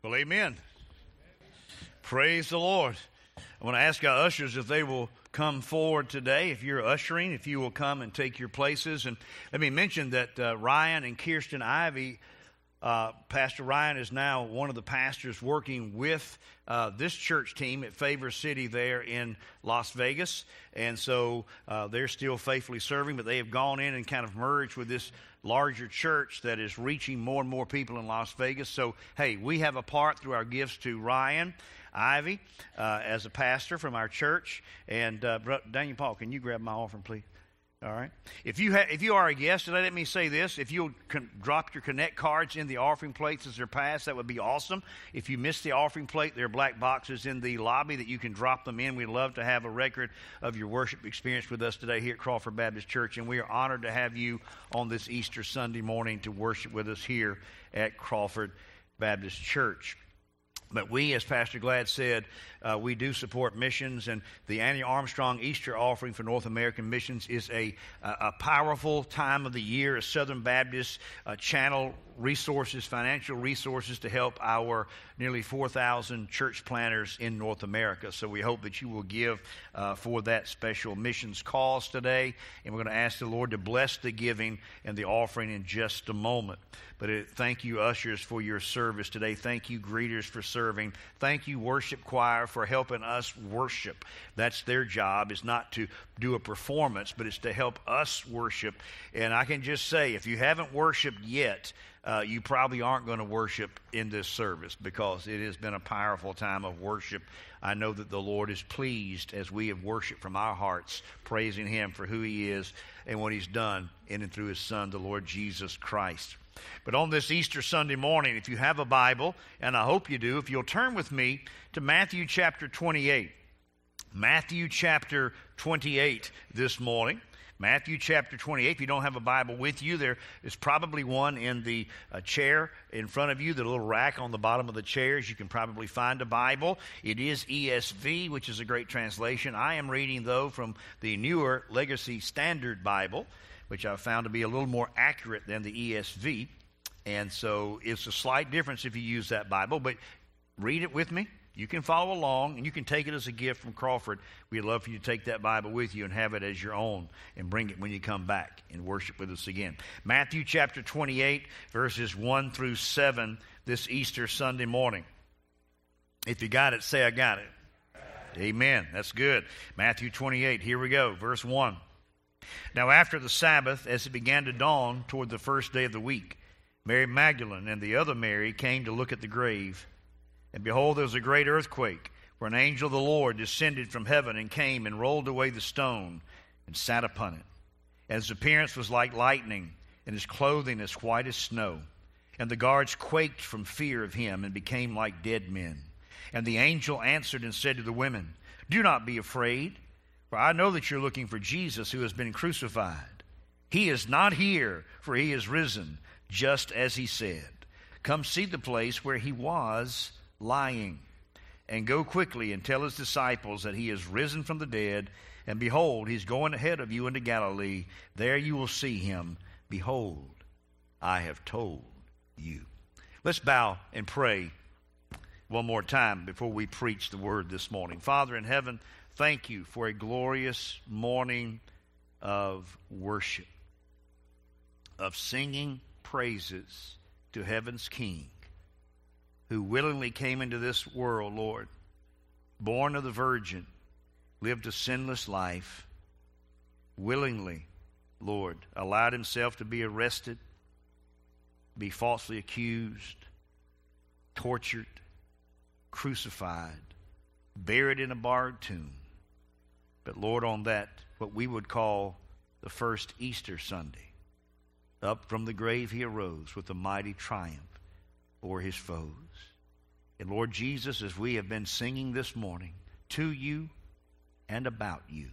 Well, amen. Praise the Lord. I want to ask our ushers if they will come forward today. If you're ushering, if you will come and take your places. And let me mention that Ryan and Kirsten Ivy, Pastor Ryan is now one of the pastors working with this church team at Favor City there in Las Vegas. And so they're still faithfully serving, but they have gone in and kind of merged with this larger church that is reaching more and more people in Las Vegas. So, hey, we have a part through our gifts to Ryan Ivy as a pastor from our church. And Daniel Paul, can you grab my offering, please? All right. If you are a guest today, let me say this. If you'll drop your Connect cards in the offering plates as they're passed, that would be awesome. If you missed the offering plate, there are black boxes in the lobby that you can drop them in. We'd love to have a record of your worship experience with us today here at Crawford Baptist Church, and we are honored to have you on this Easter Sunday morning to worship with us here at Crawford Baptist Church. But we, as Pastor Glad said, we do support missions, and the Annie Armstrong Easter offering for North American missions is a powerful time of the year as Southern Baptists channel resources, financial resources to help our nearly 4,000 church planters in North America. So we hope that you will give for that special missions cause today, and we're going to ask the Lord to bless the giving and the offering in just a moment. But thank you, ushers, for your service today. Thank you, greeters, for serving. Thank you, worship choir, for helping us worship. That's their job. It's not to do a performance, but it's to help us worship. And I can just say, if you haven't worshiped yet, you probably aren't going to worship in this service because it has been a powerful time of worship. I know that the Lord is pleased as we have worshiped from our hearts, praising Him for who He is and what He's done in and through His Son, the Lord Jesus Christ. But on this Easter Sunday morning, if you have a Bible, and I hope you do, if you'll turn with me to Matthew chapter 28. Matthew chapter 28 this morning. Matthew chapter 28. If you don't have a Bible with you, there is probably one in the chair in front of you, the little rack on the bottom of the chairs. You can probably find a Bible. It is ESV, which is a great translation. I am reading, though, from the newer Legacy Standard Bible, which I've found to be a little more accurate than the ESV. And so it's a slight difference if you use that Bible, but read it with me. You can follow along, and you can take it as a gift from Crawford. We'd love for you to take that Bible with you and have it as your own and bring it when you come back and worship with us again. Matthew chapter 28, verses 1 through 7 this Easter Sunday morning. If you got it, say, I got it. Amen. That's good. Matthew 28, here we go, verse 1. Now after the Sabbath, as it began to dawn toward the first day of the week, Mary Magdalene and the other Mary came to look at the grave. And behold, there was a great earthquake, for an angel of the Lord descended from heaven and came and rolled away the stone and sat upon it. And his appearance was like lightning, and his clothing as white as snow. And the guards quaked from fear of him and became like dead men. And the angel answered and said to the women, Do not be afraid, for I know that you're looking for Jesus who has been crucified. He is not here, for he is risen, just as he said. Come see the place where he was lying, and go quickly and tell his disciples that he is risen from the dead, and behold, he's going ahead of you into Galilee. There you will see him. Behold, I have told you. Let's bow and pray one more time before we preach the word this morning. Father in heaven, thank you for a glorious morning of worship, of singing praises to heaven's King, who willingly came into this world, Lord, born of the Virgin, lived a sinless life, willingly, Lord, allowed himself to be arrested, be falsely accused, tortured, crucified, buried in a borrowed tomb. But Lord, on that, what we would call the first Easter Sunday, up from the grave he arose with a mighty triumph over his foes. And Lord Jesus, as we have been singing this morning, to you and about you,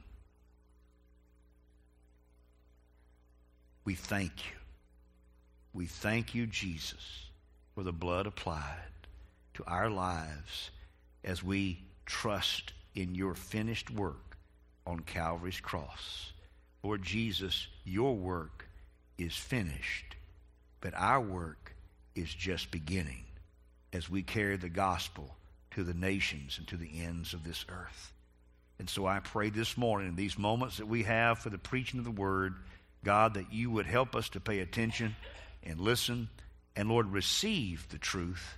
we thank you. We thank you, Jesus, for the blood applied to our lives as we trust in your finished work on Calvary's cross. Lord Jesus, your work is finished, but our work is just beginning. as we carry the gospel to the nations and to the ends of this earth. And so I pray this morning, in these moments that we have for the preaching of the word, God, that you would help us to pay attention and listen, and Lord, receive the truth,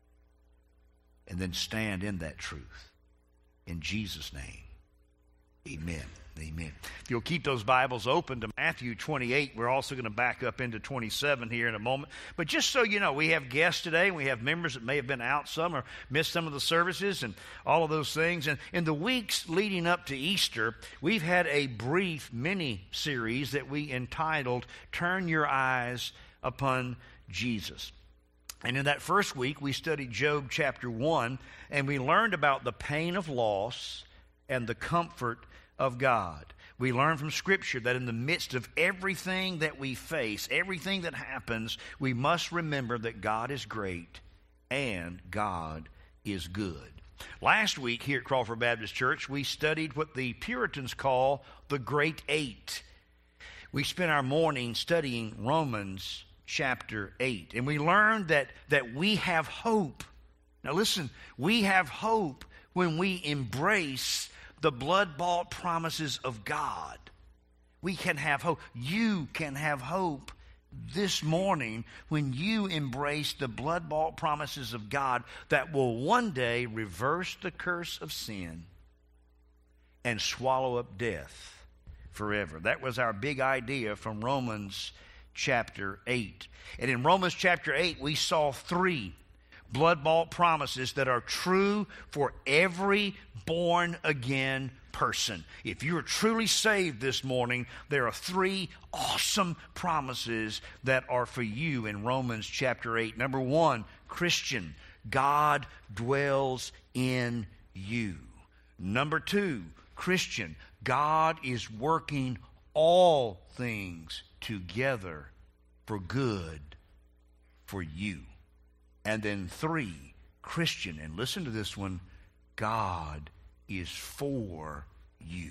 and then stand in that truth. In Jesus' name, amen. Amen. If you'll keep those Bibles open to Matthew 28, we're also going to back up into 27 here in a moment. But just so you know, we have guests today. We have members that may have been out some or missed some of the services and all of those things. And in the weeks leading up to Easter, we've had a brief mini-series that we entitled, Turn Your Eyes Upon Jesus. And in that first week, we studied Job chapter 1, and we learned about the pain of loss and the comfort of God. We learn from Scripture that in the midst of everything that we face, everything that happens, we must remember that God is great and God is good. Last week here at Crawford Baptist Church, we studied what the Puritans call the Great Eight. We spent our morning studying Romans chapter 8, and we learned that we have hope. Now listen, we have hope when we embrace the blood-bought promises of God. We can have hope. You can have hope this morning when you embrace the blood-bought promises of God that will one day reverse the curse of sin and swallow up death forever. That was our big idea from Romans chapter 8. And in Romans chapter 8, we saw 3 blood-bought promises that are true for every born-again person. If you are truly saved this morning, there are 3 awesome promises that are for you in Romans chapter 8. Number 1, Christian, God dwells in you. Number 2, Christian, God is working all things together for good for you. And then 3, Christian, and listen to this one, God is for you.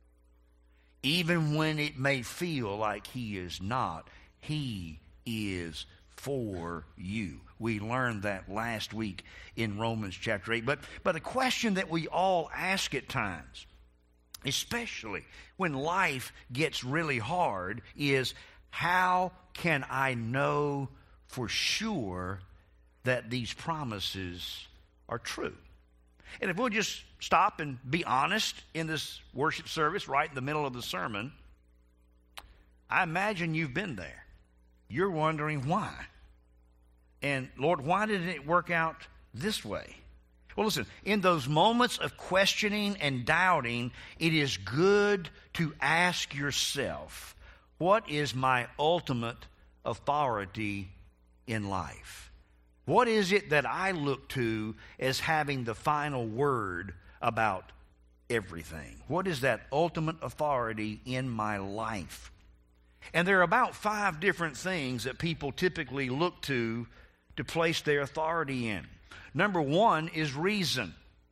Even when it may feel like He is not, He is for you. We learned that last week in Romans chapter 8. But a question that we all ask at times, especially when life gets really hard, is how can I know for sure that these promises are true? And if we'll just stop and be honest in this worship service right in the middle of the sermon, I imagine you've been there. You're wondering why. And Lord, why didn't it work out this way? Well, listen, in those moments of questioning and doubting, it is good to ask yourself, what is my ultimate authority in life? What is it that I look to as having the final word about everything? What is that ultimate authority in my life? And there are about 5 different things that people typically look to place their authority in. Number 1 is reason.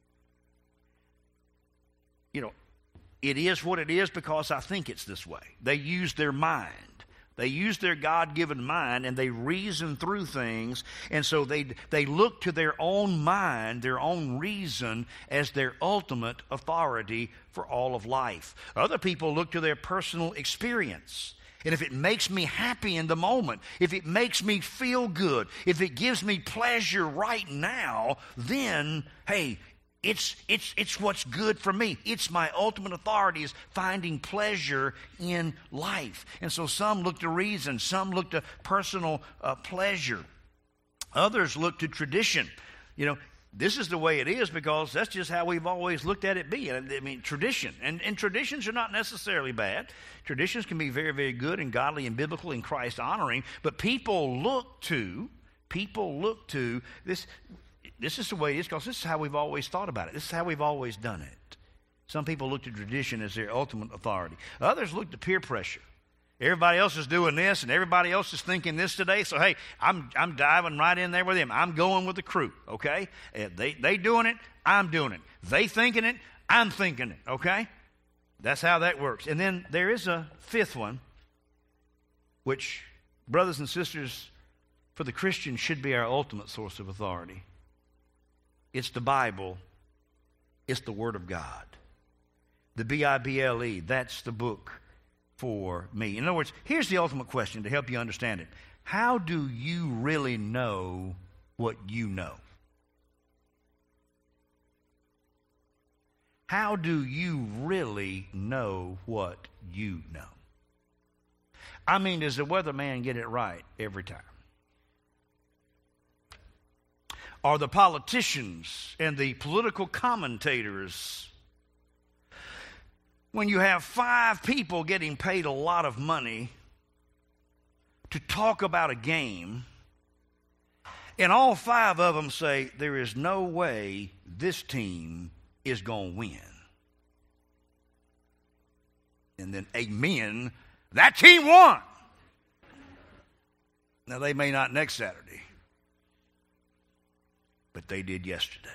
You know, it is what it is because I think it's this way. They use their mind. They use their God-given mind and they reason through things. And so they look to their own mind, their own reason as their ultimate authority for all of life. Other people look to their personal experience. And if it makes me happy in the moment, if it makes me feel good, if it gives me pleasure right now, then, hey, it's what's good for me. It's my ultimate authority is finding pleasure in life. And so some look to reason. Some look to personal pleasure. Others look to tradition. You know, this is the way it is because that's just how we've always looked at it being. I mean, tradition. And traditions are not necessarily bad. Traditions can be very, very good and godly and biblical and Christ-honoring. But people look to this. This is the way it is because this is how we've always thought about it. This is how we've always done it. Some people look to tradition as their ultimate authority. Others look to peer pressure. Everybody else is doing this and everybody else is thinking this today. So, hey, I'm diving right in there with them. I'm going with the crew, okay? They doing it, I'm doing it. They thinking it, I'm thinking it, okay? That's how that works. And then there is a 5th one, which, brothers and sisters, for the Christian should be our ultimate source of authority. It's the Bible. It's the Word of God. The Bible, that's the book for me. In other words, here's the ultimate question to help you understand it. How do you really know what you know? How do you really know what you know? I mean, does the weatherman get it right every time? Are the politicians and the political commentators, when you have 5 people getting paid a lot of money to talk about a game, and all 5 of them say, there is no way this team is going to win. And then, amen, that team won. Now, they may not next Saturday, but they did yesterday.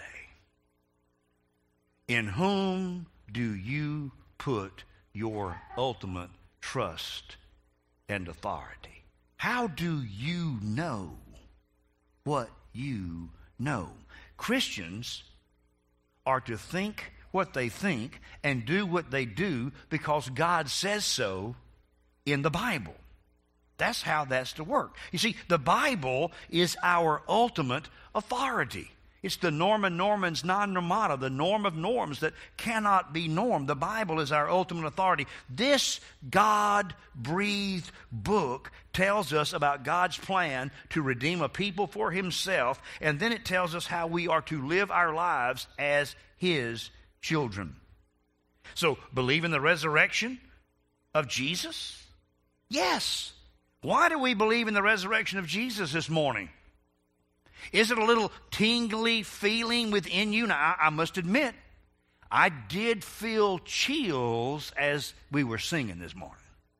In whom do you put your ultimate trust and authority? How do you know what you know? Christians are to think what they think and do what they do because God says so in the Bible. That's how that's to work. You see, the Bible is our ultimate authority. It's the Norma Normans non normata, the norm of norms that cannot be normed. The Bible is our ultimate authority. This God-breathed book tells us about God's plan to redeem a people for Himself, and then it tells us how we are to live our lives as His children. So, believe in the resurrection of Jesus? Yes. Why do we believe in the resurrection of Jesus this morning? Is it a little tingly feeling within you? Now, I must admit, I did feel chills as we were singing this morning.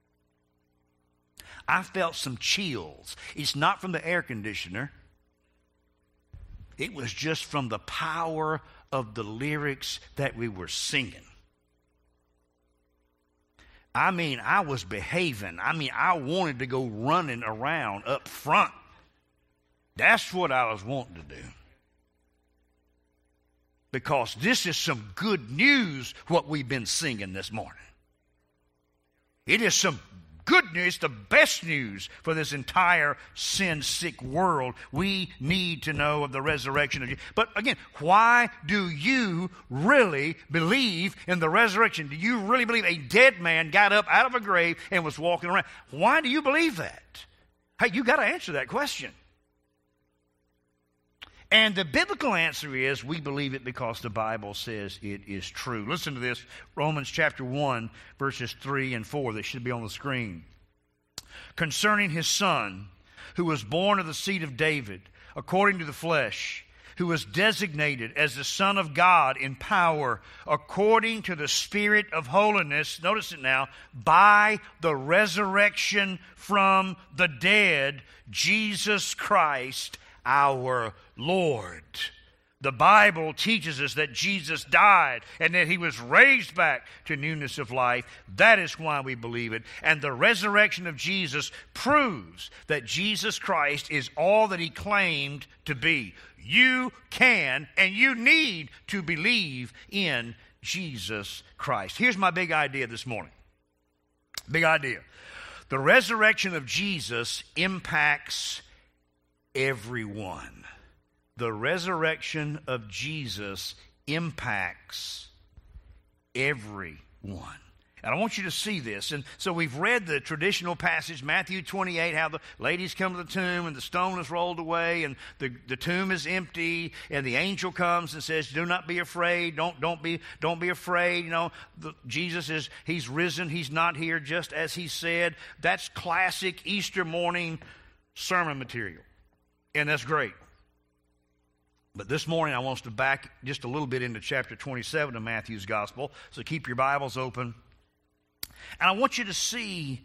I felt some chills. It's not from the air conditioner. It was just from the power of the lyrics that we were singing. I mean, I was behaving. I mean, I wanted to go running around up front. That's what I was wanting to do. Because this is some good news, what we've been singing this morning. It is some good news, the best news for this entire sin-sick world. We need to know of the resurrection of Jesus. But again, why do you really believe in the resurrection? Do you really believe a dead man got up out of a grave and was walking around? Why do you believe that? Hey, you got to answer that question. And the biblical answer is we believe it because the Bible says it is true. Listen to this, Romans chapter 1, verses 3 and 4. They should be on the screen. Concerning His Son, who was born of the seed of David, according to the flesh, who was designated as the Son of God in power, according to the Spirit of holiness, notice it now, by the resurrection from the dead, Jesus Christ, our Lord. The Bible teaches us that Jesus died and that He was raised back to newness of life. That is why we believe it. And the resurrection of Jesus proves that Jesus Christ is all that He claimed to be. You can and you need to believe in Jesus Christ. Here's my big idea this morning. Big idea. The resurrection of Jesus impacts everyone. The resurrection of Jesus impacts everyone. And I want you to see this. And so we've read the traditional passage, Matthew 28, how the ladies come to the tomb and the stone is rolled away and the tomb is empty and the angel comes and says, do not be afraid. Don't be afraid. You know, Jesus He's risen. He's not here just as He said. That's classic Easter morning sermon material. And that's great. But this morning I want us to back just a little bit into chapter 27 of Matthew's Gospel. So keep your Bibles open. And I want you to see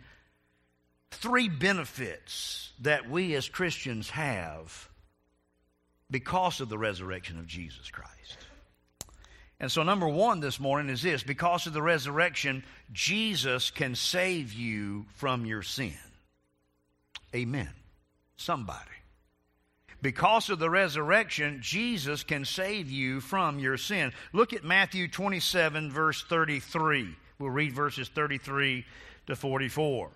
3 benefits that we as Christians have because of the resurrection of Jesus Christ. And so number 1 this morning is this. Because of the resurrection, Jesus can save you from your sin. Amen. Somebody. Because of the resurrection, Jesus can save you from your sin. Look at Matthew 27, verse 33. We'll read verses 33 to 44.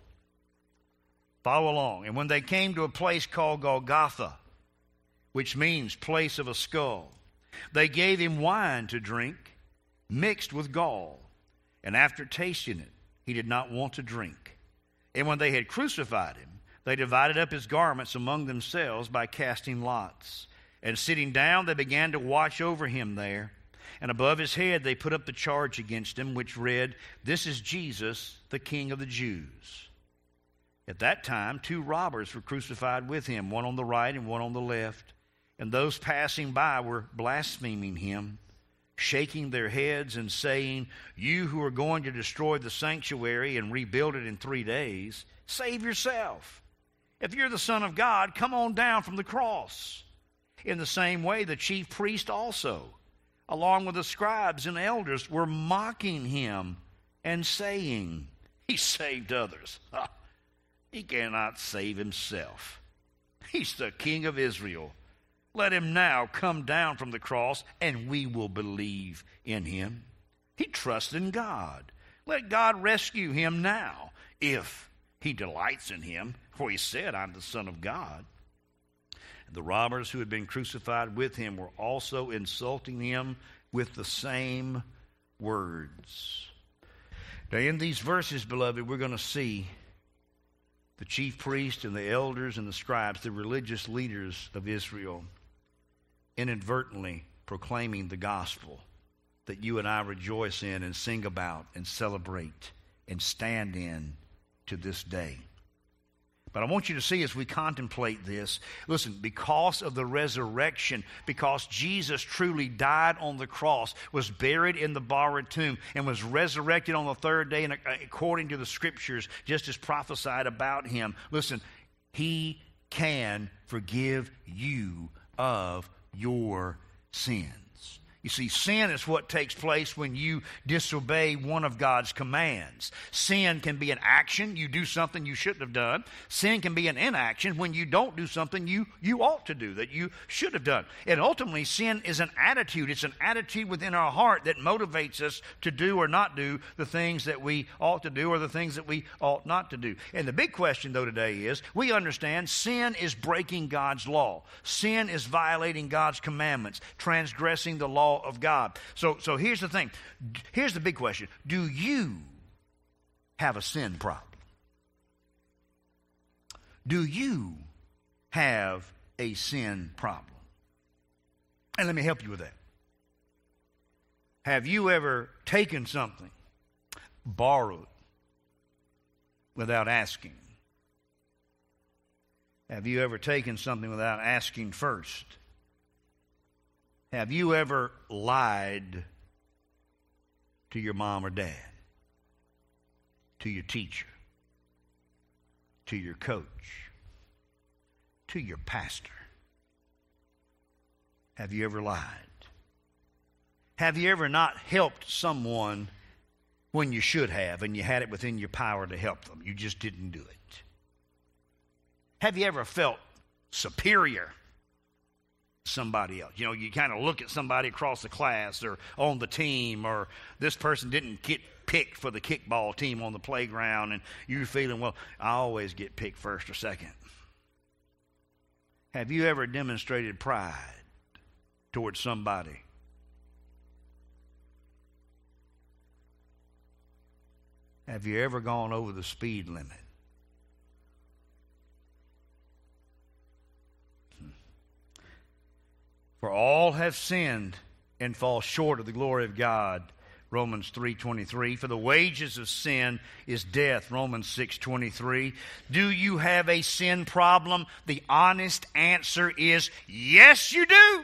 Follow along. And when they came to a place called Golgotha, which means place of a skull, they gave him wine to drink, mixed with gall. And after tasting it, he did not want to drink. And when they had crucified him, they divided up his garments among themselves by casting lots. And sitting down, they began to watch over him there. And above his head they put up the charge against him, which read, "This is Jesus, the King of the Jews." At that time, 2 robbers were crucified with him, one on the right and one on the left. And those passing by were blaspheming him, shaking their heads and saying, "You who are going to destroy the sanctuary and rebuild it in 3 days, save yourself. If you're the Son of God, come on down from the cross." In the same way, the chief priest also, along with the scribes and elders, were mocking him and saying, "He saved others. He cannot save himself. He's the King of Israel. Let him now come down from the cross, and we will believe in him. He trusts in God. Let God rescue him now, if he delights in him, for he said, 'I'm the Son of God.'" And the robbers who had been crucified with him were also insulting him with the same words. Now, in these verses, beloved, we're going to see the chief priests and the elders and the scribes, the religious leaders of Israel, inadvertently proclaiming the gospel that you and I rejoice in and sing about and celebrate and stand in to this day. But I want you to see as we contemplate this, listen, because of the resurrection, because Jesus truly died on the cross, was buried in the borrowed tomb, and was resurrected on the 3rd day, and according to the Scriptures, just as prophesied about him, listen, he can forgive you of your sins. You see, sin is what takes place when you disobey one of God's commands. Sin can be an action. You do something you shouldn't have done. Sin can be an inaction when you don't do something you ought to do, that you should have done. And ultimately, sin is an attitude. It's an attitude within our heart that motivates us to do or not do the things that we ought to do or the things that we ought not to do. And the big question, though, today is, we understand sin is breaking God's law. Sin is violating God's commandments, transgressing the law of God. So here's the thing. Here's the big question. Do you have a sin problem? Do you have a sin problem? And let me help you with that. Have you ever taken something, borrowed, without asking? Have you ever taken something without asking first? Have you ever lied to your mom or dad, to your teacher, to your coach, to your pastor? Have you ever lied? Have you ever not helped someone when you should have and you had it within your power to help them? You just didn't do it. Have you ever felt superior to somebody else? You know, you kind of look at somebody across the class or on the team, or this person didn't get picked for the kickball team on the playground, and you're feeling, well, I always get picked first or second. Have you ever demonstrated pride towards somebody? Have you ever gone over the speed limit? For all have sinned and fall short of the glory of God, Romans 3:23. For the wages of sin is death, Romans 6:23. Do you have a sin problem? The honest answer is yes, you do.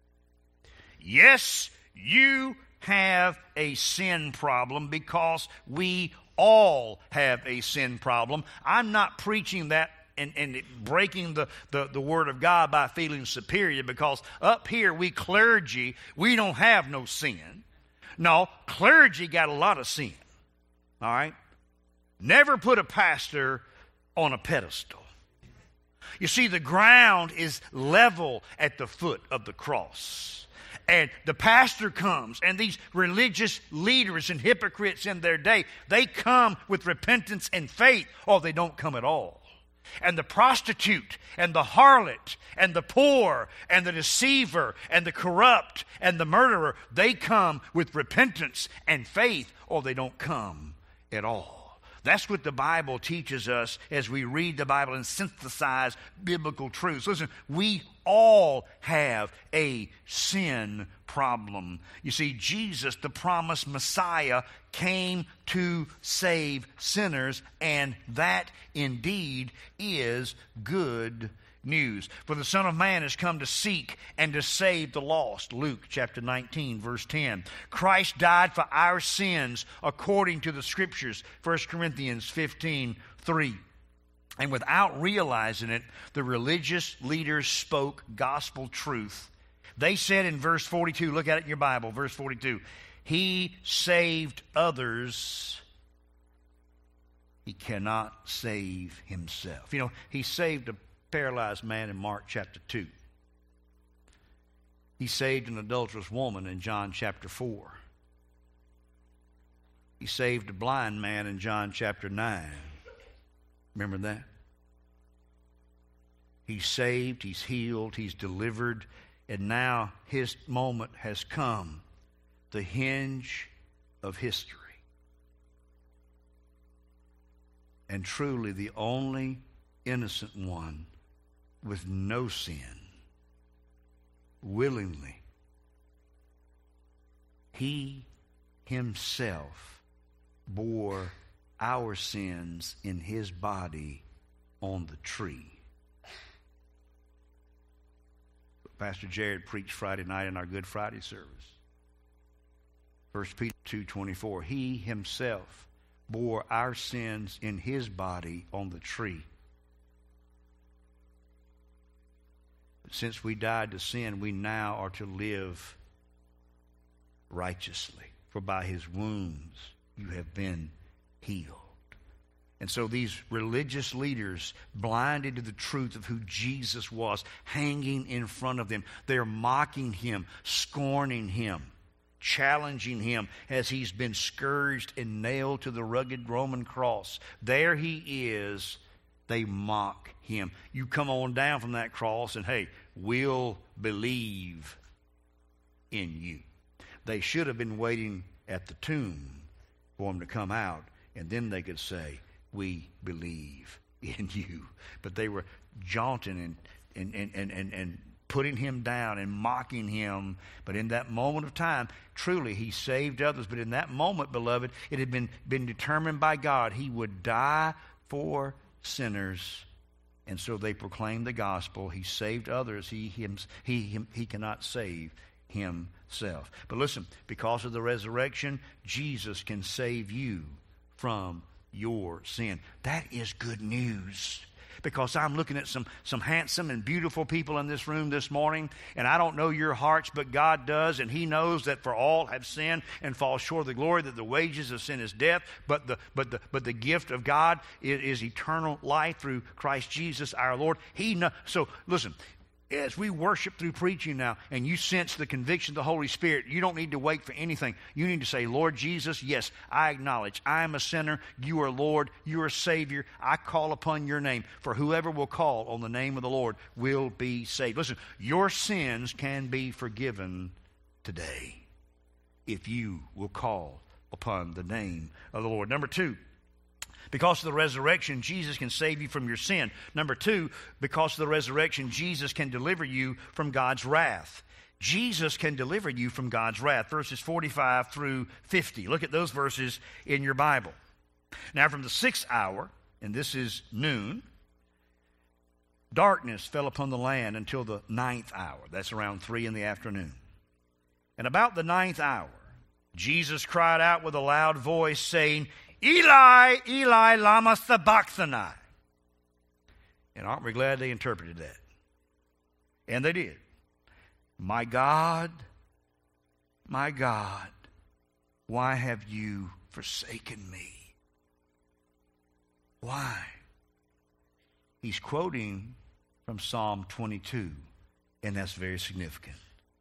Yes, you have a sin problem, because we all have a sin problem. I'm not preaching that and breaking the Word of God by feeling superior, because up here, we clergy, we don't have no sin. No, clergy got a lot of sin. All right? Never put a pastor on a pedestal. You see, the ground is level at the foot of the cross. And the pastor comes, and these religious leaders and hypocrites in their day, they come with repentance and faith, or they don't come at all. And the prostitute and the harlot and the poor and the deceiver and the corrupt and the murderer, they come with repentance and faith, or they don't come at all. That's what the Bible teaches us as we read the Bible and synthesize biblical truths. Listen, we all have a sin problem. You see, Jesus, the promised Messiah, came to save sinners, and that indeed is good news. For the Son of Man has come to seek and to save the lost. Luke chapter 19, verse 10. Christ died for our sins according to the Scriptures. 1 Corinthians 15, 3. And without realizing it, the religious leaders spoke gospel truth. They said in verse 42, look at it in your Bible, verse 42, He saved others, He cannot save Himself. You know, He saved a paralyzed man in Mark chapter 2. He saved an adulterous woman in John chapter 4. He saved a blind man in John chapter 9. Remember that? He's saved, He's healed, He's delivered, and now His moment has come, the hinge of history. And truly the only innocent one with no sin, willingly, He Himself bore our sins in His body on the tree. Pastor Jared preached Friday night in our Good Friday service. 1 Peter 2:24, He Himself bore our sins in His body on the tree. Since we died to sin, we now are to live righteously. For by His wounds you have been healed. And so these religious leaders, blinded to the truth of who Jesus was, hanging in front of them, they're mocking Him, scorning Him, challenging Him as He's been scourged and nailed to the rugged Roman cross. There He is. They mock Him. You come on down from that cross and, hey, we'll believe in you. They should have been waiting at the tomb for Him to come out, and then they could say, we believe in you. But they were jaunting and putting Him down and mocking Him. But in that moment of time, truly He saved others. But in that moment, beloved, it had been determined by God He would die for sinners. And so they proclaimed the gospel. He saved others. He cannot save Himself. But listen, because of the resurrection, Jesus can save you from your sin. That is good news. Because I'm looking at some handsome and beautiful people in this room this morning, and I don't know your hearts, but God does, and He knows that for all have sinned and fall short of the glory, that the wages of sin is death, but the gift of God is eternal life through Christ Jesus our Lord. So listen, as we worship through preaching now, and you sense the conviction of the Holy Spirit, you don't need to wait for anything. You need to say, Lord Jesus, yes, I acknowledge I am a sinner. You are Lord. You are Savior. I call upon your name. For whoever will call on the name of the Lord will be saved. Listen, your sins can be forgiven today if you will call upon the name of the Lord. Number two, because of the resurrection, Jesus can save you from your sin. Number two, because of the resurrection, Jesus can deliver you from God's wrath. Jesus can deliver you from God's wrath. Verses 45 through 50. Look at those verses in your Bible. Now from the 6th hour, and this is noon, darkness fell upon the land until the 9th hour. That's around 3 in the afternoon. And about the 9th hour, Jesus cried out with a loud voice, saying, Eli, Eli, lama sabachthani. And aren't we glad they interpreted that? And they did. My God, why have you forsaken me? Why? He's quoting from Psalm 22, and that's very significant.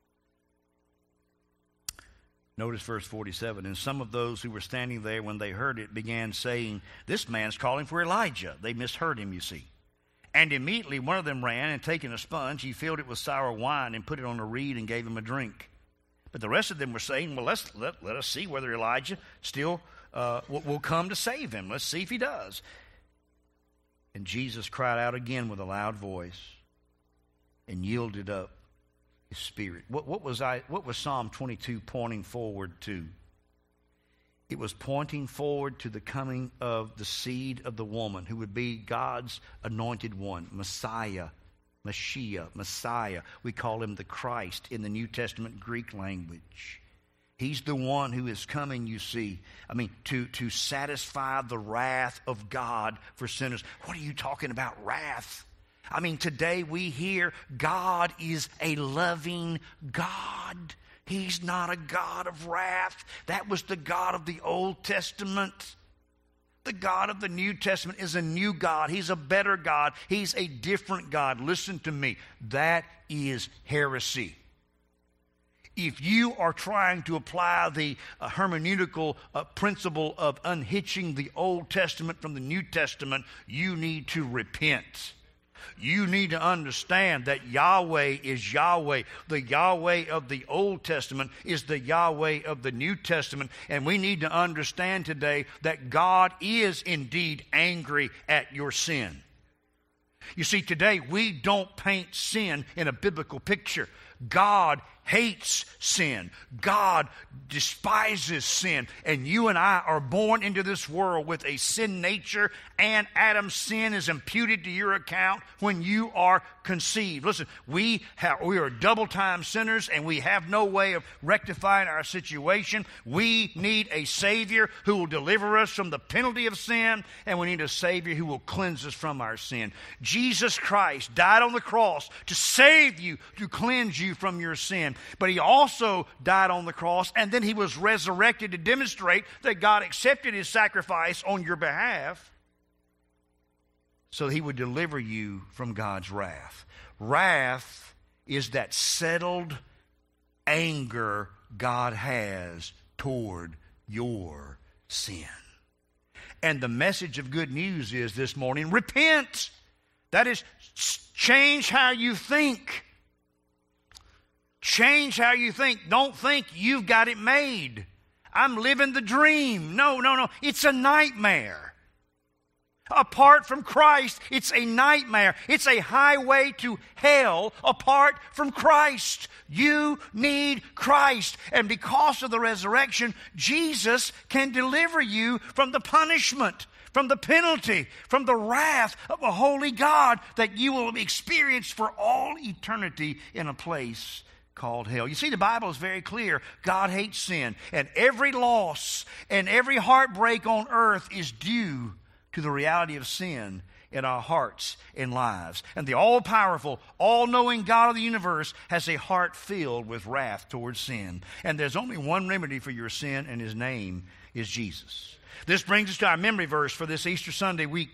Notice verse 47. And some of those who were standing there when they heard it began saying, "This man's calling for Elijah." They misheard him, you see. And immediately one of them ran, and taking a sponge, he filled it with sour wine and put it on a reed and gave him a drink. But the rest of them were saying, "Well, let us see whether Elijah still will come to save him. Let's see if he does." And Jesus cried out again with a loud voice and yielded up his spirit. What was Psalm 22 pointing forward to? It was pointing forward to the coming of the seed of the woman, who would be God's anointed one, Messiah, Mashiach, Messiah. We call him the Christ in the New Testament Greek language. He's the one who is coming, you see, to satisfy the wrath of God for sinners. What are you talking about, wrath? Today we hear God is a loving God. He's not a God of wrath. That was the God of the Old Testament. The God of the New Testament is a new God. He's a better God. He's a different God. Listen to me. That is heresy. If you are trying to apply the hermeneutical principle of unhitching the Old Testament from the New Testament, you need to repent. You need to understand that Yahweh is Yahweh. The Yahweh of the Old Testament is the Yahweh of the New Testament. And we need to understand today that God is indeed angry at your sin. You see, today we don't paint sin in a biblical picture. God hates sin. God despises sin. And you and I are born into this world with a sin nature, and Adam's sin is imputed to your account when you are conceived. Listen, we are double-time sinners, and we have no way of rectifying our situation. We need a Savior who will deliver us from the penalty of sin, and we need a Savior who will cleanse us from our sin. Jesus Christ died on the cross to save you, to cleanse you from your sin. But he also died on the cross, and then he was resurrected to demonstrate that God accepted his sacrifice on your behalf so he would deliver you from God's wrath. Wrath is that settled anger God has toward your sin. And the message of good news is this morning, repent. That is, change how you think. Change how you think. Don't think you've got it made. I'm living the dream. No. It's a nightmare. Apart from Christ, it's a nightmare. It's a highway to hell apart from Christ. You need Christ. And because of the resurrection, Jesus can deliver you from the punishment, from the penalty, from the wrath of a holy God that you will experience for all eternity in a place called hell. You see, the Bible is very clear. God hates sin, and every loss and every heartbreak on earth is due to the reality of sin in our hearts and lives. And the all-powerful, all-knowing God of the universe has a heart filled with wrath towards sin. And there's only one remedy for your sin, and his name is Jesus. This brings us to our memory verse for this Easter Sunday week.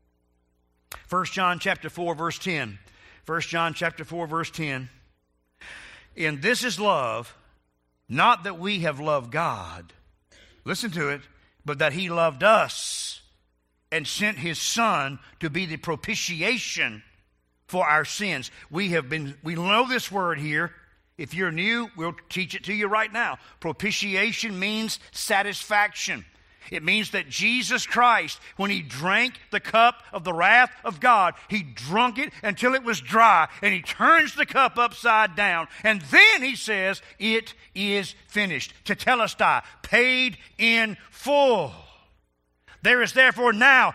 1 John chapter 4, verse 10. 1 John chapter 4, verse 10. And this is love, not that we have loved God, listen to it, but that he loved us and sent his Son to be the propitiation for our sins. We know this word here. If you're new, we'll teach it to you right now. Propitiation means satisfaction. It means that Jesus Christ, when he drank the cup of the wrath of God, he drunk it until it was dry, and he turns the cup upside down, and then he says, "It is finished." Tetelestai, paid in full. There is therefore now.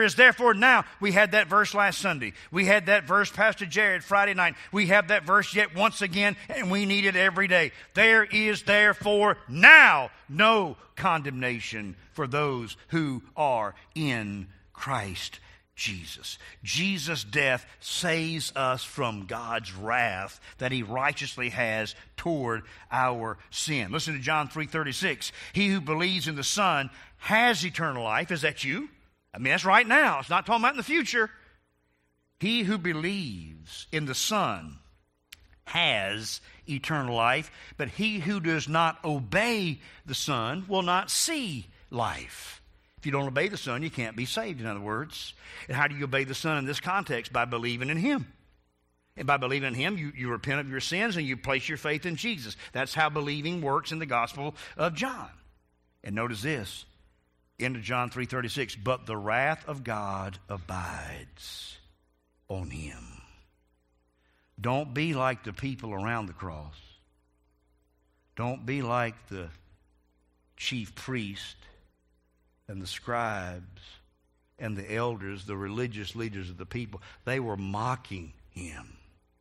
We had that verse last Sunday. We had that verse, Pastor Jared, Friday night. We have that verse yet once again, and we need it every day. There is therefore now no condemnation for those who are in Christ Jesus. Jesus' death saves us from God's wrath that he righteously has toward our sin. Listen to John 3:36. He who believes in the Son has eternal life. Is that you? That's right now. It's not talking about in the future. He who believes in the Son has eternal life, but he who does not obey the Son will not see life. If you don't obey the Son, you can't be saved, in other words. And how do you obey the Son in this context? By believing in Him. And by believing in Him, you repent of your sins and you place your faith in Jesus. That's how believing works in the Gospel of John. And notice this, end of John 3:36, but the wrath of God abides on him. Don't be like the people around the cross. Don't be like the chief priest and the scribes and the elders, the religious leaders of the people. They were mocking him.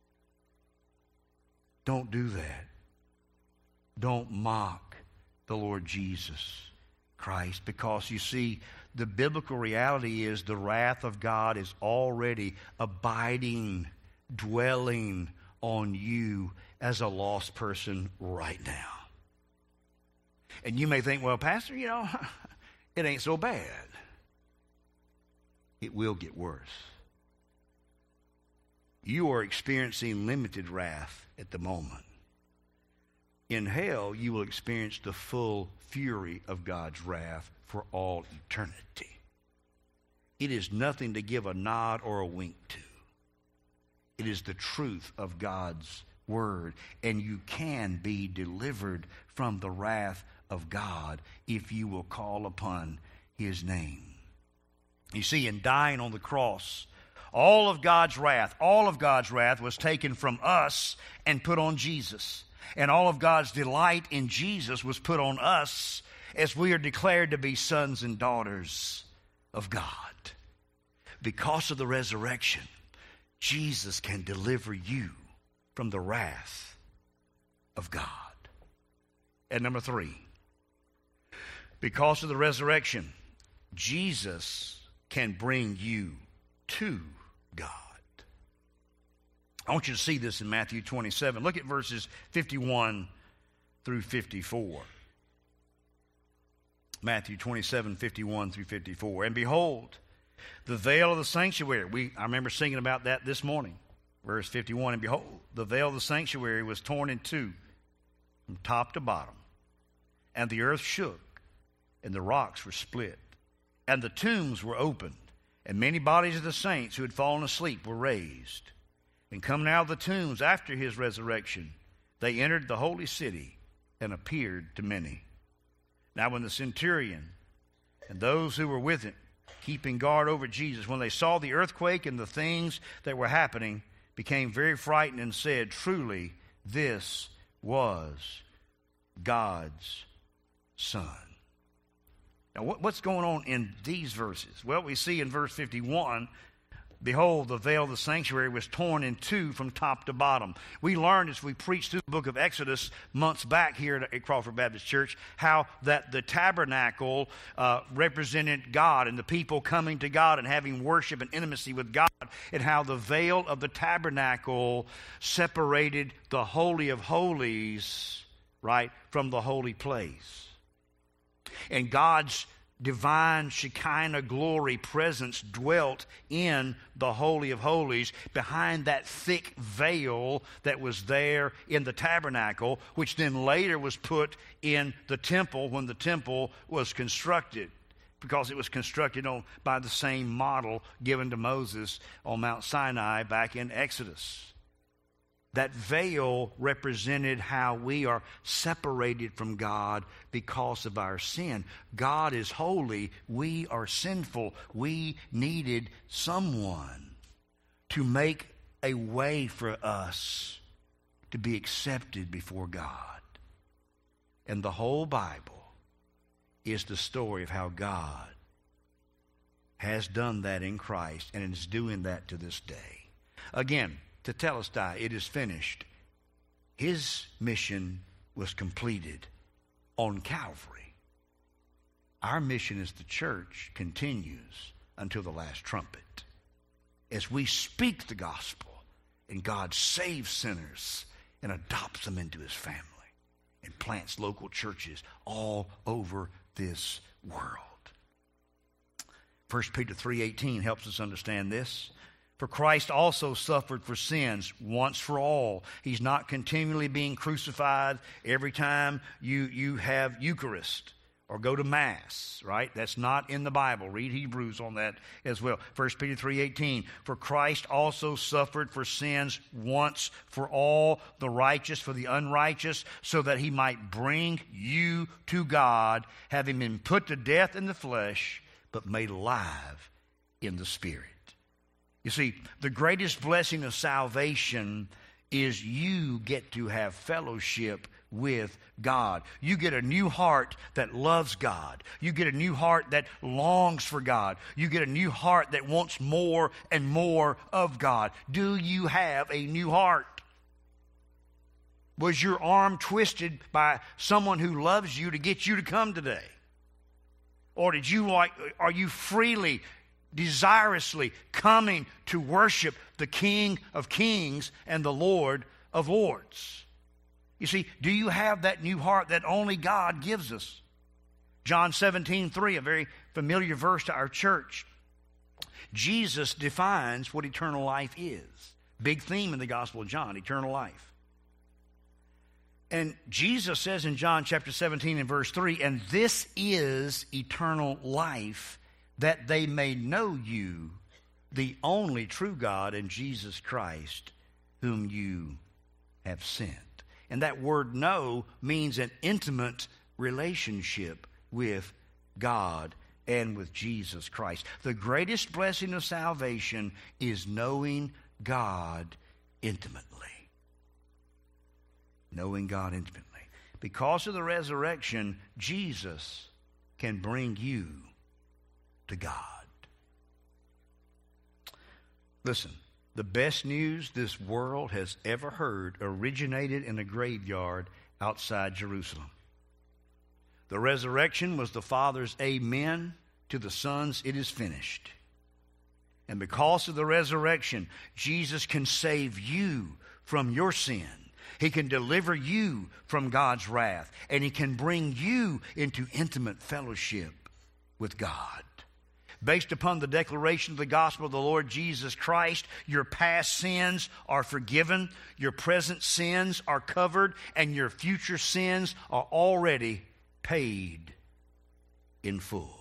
Don't do that. Don't mock the Lord Jesus Christ, because you see, the biblical reality is the wrath of God is already abiding, dwelling on you as a lost person right now. And you may think, well, Pastor, it ain't so bad. It will get worse. You are experiencing limited wrath at the moment. In hell, you will experience the full fury of God's wrath for all eternity. It is nothing to give a nod or a wink to. It is the truth of God's word, and you can be delivered from the wrath of God if you will call upon his name. You see, in dying on the cross, all of God's wrath was taken from us and put on Jesus. And all of God's delight in Jesus was put on us as we are declared to be sons and daughters of God. Because of the resurrection, Jesus can deliver you from the wrath of God. And number 3, because of the resurrection, Jesus can bring you to God. I want you to see this in Matthew 27. Look at verses 51 through 54. Matthew 27, 51 through 54. And behold, the veil of the sanctuary. I remember singing about that this morning. Verse 51, and behold, the veil of the sanctuary was torn in two from top to bottom. And the earth shook, and the rocks were split. And the tombs were opened, and many bodies of the saints who had fallen asleep were raised. And coming out of the tombs after his resurrection, they entered the holy city and appeared to many. Now when the centurion and those who were with him, keeping guard over Jesus, when they saw the earthquake and the things that were happening, became very frightened and said, truly, this was God's Son. Now what's going on in these verses? Well, we see in verse 51, behold, the veil of the sanctuary was torn in two from top to bottom. We learned as we preached through the book of Exodus months back here at Crawford Baptist Church how that the tabernacle represented God and the people coming to God and having worship and intimacy with God, and how the veil of the tabernacle separated the Holy of Holies, right, from the holy place. And God's divine Shekinah glory presence dwelt in the Holy of Holies behind that thick veil that was there in the tabernacle, which then later was put in the temple when the temple was constructed, because it was constructed by the same model given to Moses on Mount Sinai back in Exodus. That veil represented how we are separated from God because of our sin. God is holy. We are sinful. We needed someone to make a way for us to be accepted before God. And the whole Bible is the story of how God has done that in Christ and is doing that to this day. Again, Tetelestai, it is finished. His mission was completed on Calvary. Our mission as the church continues until the last trumpet, as we speak the gospel and God saves sinners and adopts them into his family and plants local churches all over this world. 1 Peter 3:18 helps us understand this. For Christ also suffered for sins once for all. He's not continually being crucified every time you have Eucharist or go to Mass, right? That's not in the Bible. Read Hebrews on that as well. 1 Peter 3:18, for Christ also suffered for sins once for all, the righteous for the unrighteous, so that he might bring you to God, having been put to death in the flesh, but made alive in the Spirit. You see, the greatest blessing of salvation is you get to have fellowship with God. You get a new heart that loves God. You get a new heart that longs for God. You get a new heart that wants more and more of God. Do you have a new heart? Was your arm twisted by someone who loves you to get you to come today? Or are you freely, desirously coming to worship the King of Kings and the Lord of Lords? You see, do you have that new heart that only God gives us? John 17:3, a very familiar verse to our church. Jesus defines what eternal life is. Big theme in the Gospel of John, eternal life. And Jesus says in John chapter 17 and verse 3, and this is eternal life, that they may know you, the only true God, and Jesus Christ, whom you have sent. And that word know means an intimate relationship with God and with Jesus Christ. The greatest blessing of salvation is knowing God intimately. Knowing God intimately. Because of the resurrection, Jesus can bring you to God. Listen, the best news this world has ever heard originated in a graveyard outside Jerusalem. The resurrection was the Father's amen to the Son's it is finished. And because of the resurrection, Jesus can save you from your sin. He can deliver you from God's wrath. And He can bring you into intimate fellowship with God. Based upon the declaration of the gospel of the Lord Jesus Christ, your past sins are forgiven, your present sins are covered, and your future sins are already paid in full.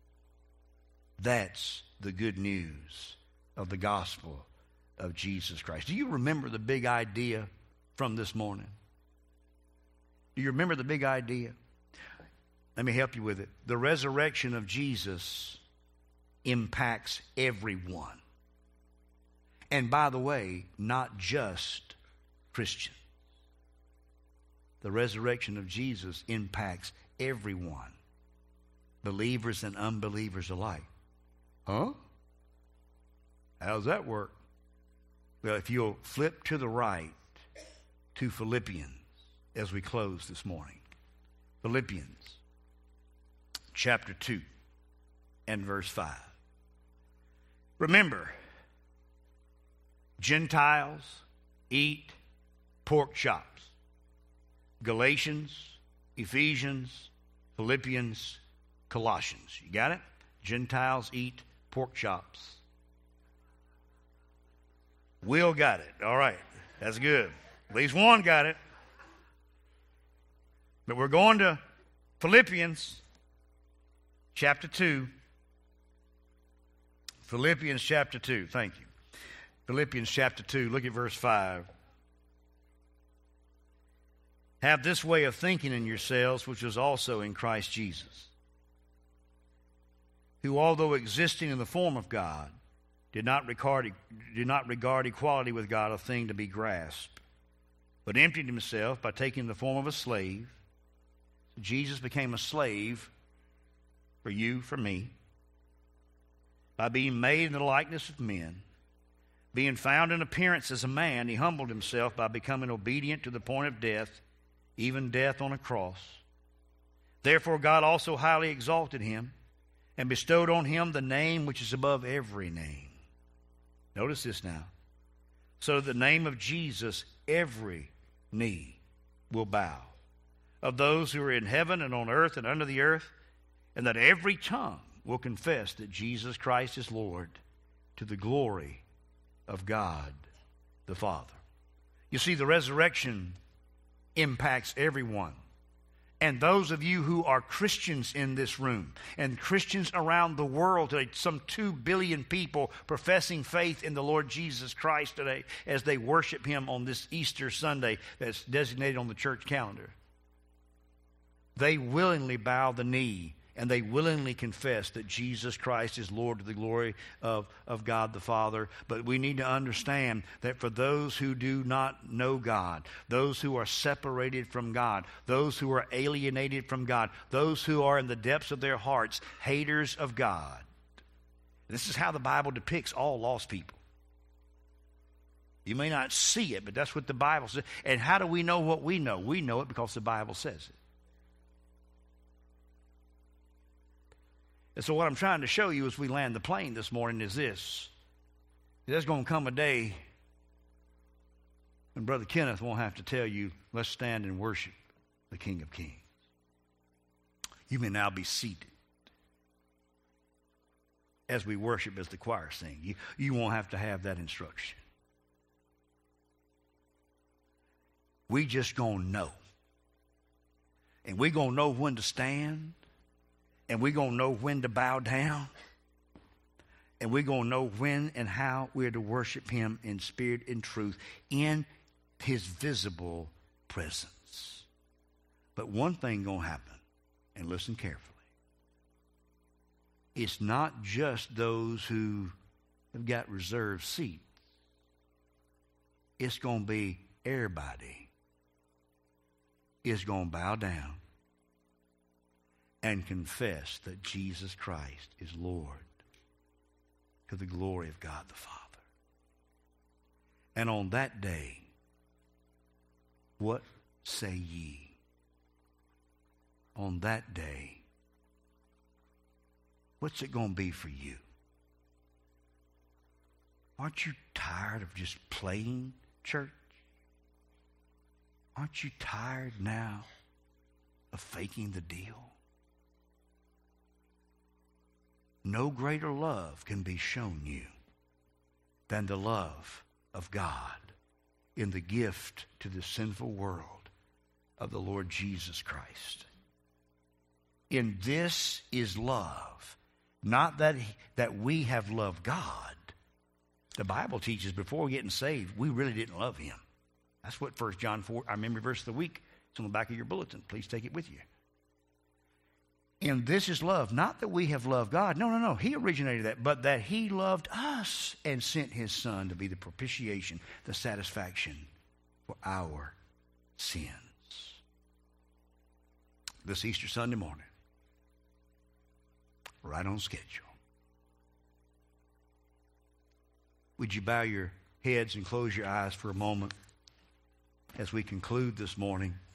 That's the good news of the gospel of Jesus Christ. Do you remember the big idea from this morning? Do you remember the big idea? Let me help you with it. The resurrection of Jesus impacts everyone. And by the way, not just Christians. The resurrection of Jesus impacts everyone, believers and unbelievers alike. Huh? How does that work? Well, if you'll flip to the right to Philippians as we close this morning. Philippians chapter 2 and verse 5. Remember, Gentiles eat pork chops. Galatians, Ephesians, Philippians, Colossians. You got it? Gentiles eat pork chops. Will got it. All right. That's good. At least one got it. But we're going to Philippians chapter 2. Philippians chapter 2. Thank you. Philippians chapter 2. Look at verse 5. Have this way of thinking in yourselves, which was also in Christ Jesus, who, although existing in the form of God, did not regard equality with God a thing to be grasped, but emptied himself by taking the form of a slave. Jesus became a slave for you, for me, by being made in the likeness of men. Being found in appearance as a man, he humbled himself by becoming obedient to the point of death, even death on a cross. Therefore God also highly exalted him and bestowed on him the name which is above every name. Notice this now. So that the name of Jesus, every knee will bow, of those who are in heaven and on earth and under the earth, and that every tongue will confess that Jesus Christ is Lord, to the glory of God the Father. You see, the resurrection impacts everyone. And those of you who are Christians in this room and Christians around the world today, some 2 billion people professing faith in the Lord Jesus Christ today as they worship Him on this Easter Sunday that's designated on the church calendar. They willingly bow the knee and they willingly confess that Jesus Christ is Lord to the glory of God the Father. But we need to understand that for those who do not know God, those who are separated from God, those who are alienated from God, those who are in the depths of their hearts haters of God, this is how the Bible depicts all lost people. You may not see it, but that's what the Bible says. And how do we know what we know? We know it because the Bible says it. And so what I'm trying to show you as we land the plane this morning is this. There's going to come a day when Brother Kenneth won't have to tell you, let's stand and worship the King of Kings. You may now be seated as we worship, as the choir sing. You won't have to have that instruction. We just going to know. And we're going to know when to stand. And we're going to know when to bow down. And we're going to know when and how we're to worship Him in spirit and truth in His visible presence. But one thing going to happen, and listen carefully. It's not just those who have got reserved seats. It's going to be everybody is going to bow down and confess that Jesus Christ is Lord to the glory of God the Father. And on that day, what say ye? On that day, what's it going to be for you? Aren't you tired of just playing church? Aren't you tired now of faking the deal? No greater love can be shown you than the love of God in the gift to the sinful world of the Lord Jesus Christ. In this is love, not that we have loved God. The Bible teaches before getting saved, we really didn't love Him. That's what 1 John 4, our memory verse of the week, it's on the back of your bulletin. Please take it with you. And this is love, not that we have loved God. No. He originated that, but that He loved us and sent His Son to be the propitiation, the satisfaction for our sins. This Easter Sunday morning, right on schedule. Would you bow your heads and close your eyes for a moment as we conclude this morning?